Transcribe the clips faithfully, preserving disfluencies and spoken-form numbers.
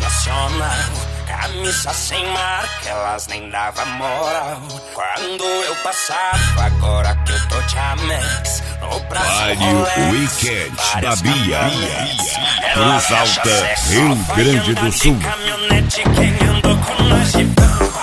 nacional. Camisa sem marca, elas nem davam moral. Quando eu passava, agora que eu tô de Amex. No Vário Weekend da Bia, Cruz Alta, Rio Grande do Sul. Caminhonete, quem andou com nós de pampa.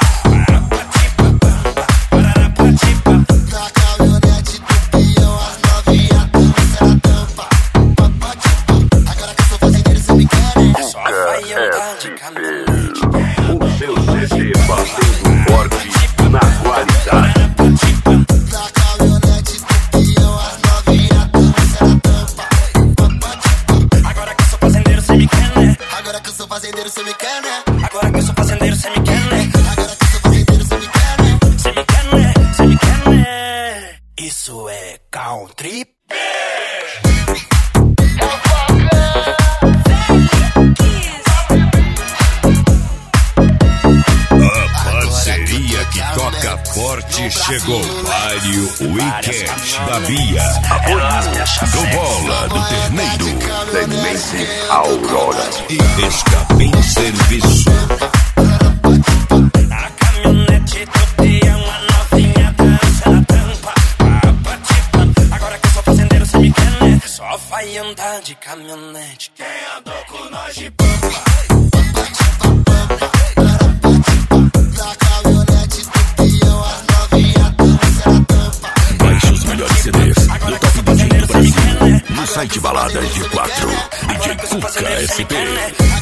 Na caminhonete do peão, as novinha dança na tampa. Agora que eu sou fazendeiro, cê me quer, né? Só vai andar de caminhonete. O seu C D batendo forte na qualidade. Na caminhonete do peão, as novinha dança na tampa. Agora que eu sou fazendeiro, cê me quer, né? Agora que eu sou fazendeiro, cê me quer, né? Agora que eu sou fazendeiro, cê me quer, né? Agora que eu sou fazendeiro, cê me quer, né? Cê me quer, né? Cê me quer, né? Isso é country. A parceria que toca forte chegou. Vário Weekend da Bia. Do Bola do Terneiro. Clemente Aurora. E Escapim Serviço. Na caminhonete do peão, a novinha dança na tampa. Agora que eu sou fazendeiro, cê me quer, né? Só vai andar de caminhonete quem andou com nós de pampa. Na caminhonete do peão, as novinha dança na tampa. Baixe os melhores C Ds do Top D J do Brasil no site Baladas de quatro. D J Cuca S P.